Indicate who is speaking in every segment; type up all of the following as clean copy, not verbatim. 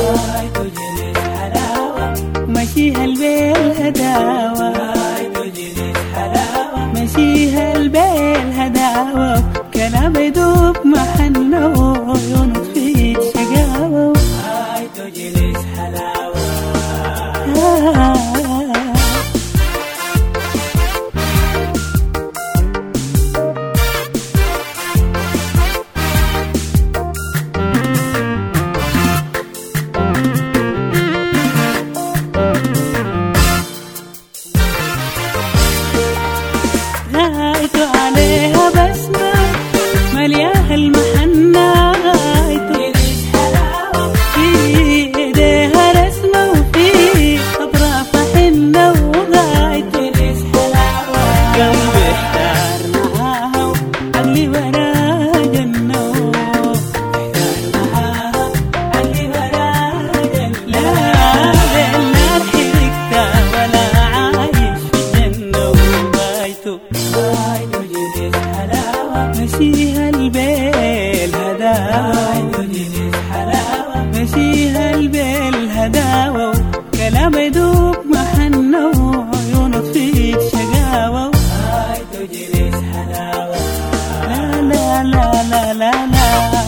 Speaker 1: هاي تجلس حلاوة
Speaker 2: مشيها البالهداوة،
Speaker 1: هاي تجلس حلاوة
Speaker 2: مشيها البالهداوة، كلام يدوب محنة وعيون تفيد شقاوة.
Speaker 1: هاي تجلس حلاوة
Speaker 2: غايت عليها بسمة ملياها المحنة، غايت
Speaker 1: تجلس حلاوة
Speaker 2: في ايديها رسمة وفي أطرافها حنة، وغايت
Speaker 1: تجلس حلاوة
Speaker 2: قلبي احتار معاها وعقلي وراه جنة،
Speaker 1: احتار معاها اللي وراها جنة.
Speaker 2: لا بالنار حرقتها ولا عايش في الجنة، وغايته
Speaker 1: هاي تجلس حلاوة
Speaker 2: مشيها البيل هداوة،
Speaker 1: هاي تجلس حلاوة
Speaker 2: مشيها البيل هداوة، كلام يدوب محنة وعيونه تفيد شقاوة.
Speaker 1: هاي تجلس حلاوة
Speaker 2: لا لا لا لا لا لا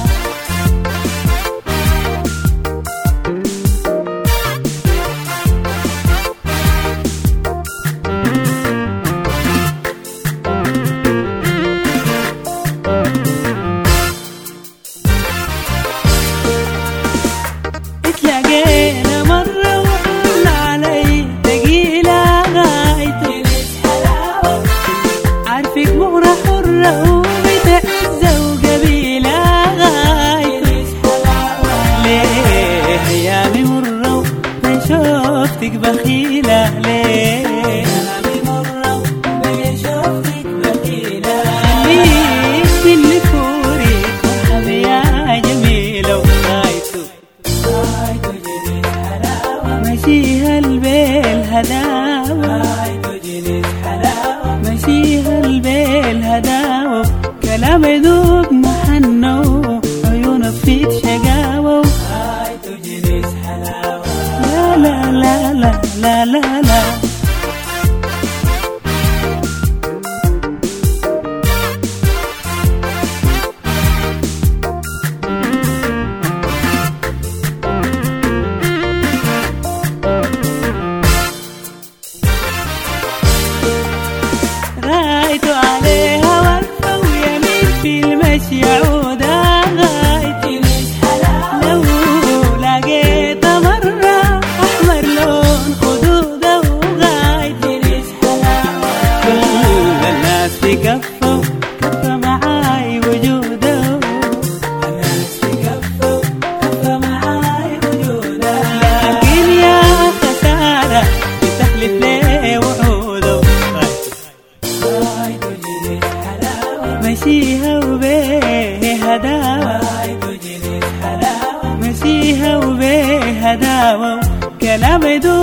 Speaker 2: اتلاقينا مرة وقلنا علي تقيلة، غايته
Speaker 1: تجلس حلاوة
Speaker 2: عارفك مغرة حرة وبتعزة وقبيلة، غايته
Speaker 1: تجلس حلاوة
Speaker 2: ليه أيامي مرة وما شوفتك بخيلة، ليه
Speaker 1: كلامي مرة وما شوفتك بخيلة.
Speaker 2: خليك من فورك مرحبا يا جميلة، وغايته
Speaker 1: هاي تجلس حلاوة
Speaker 2: مشيها البيل هداوة،
Speaker 1: هاي تجلس حلاوة
Speaker 2: مشيها البيل هداوة، كلام يذوب محنة وعيونه تفيد شقاوة.
Speaker 1: هاي تجلس حلاوة
Speaker 2: لا لا لا لا لا لا لا رايت عليها وقفة ويمين في المشي عودة، غايت
Speaker 1: تجلس حلاوة
Speaker 2: لو لقيت مرة أحمر لون خدودة، وغايت
Speaker 1: تجلس حلاوة
Speaker 2: كل الناس في كفة وكفة معاي وجوده،
Speaker 1: الناس تكفوا كفة معاي وجودها.
Speaker 2: لكن يا خسارة بتحلف ليه وعوده،
Speaker 1: هاي تجلس حلاوة
Speaker 2: مشيها وبيه هداوة،
Speaker 1: هاي تجلس حلاوة
Speaker 2: مشيها وبيه هداوة، كلام يدوب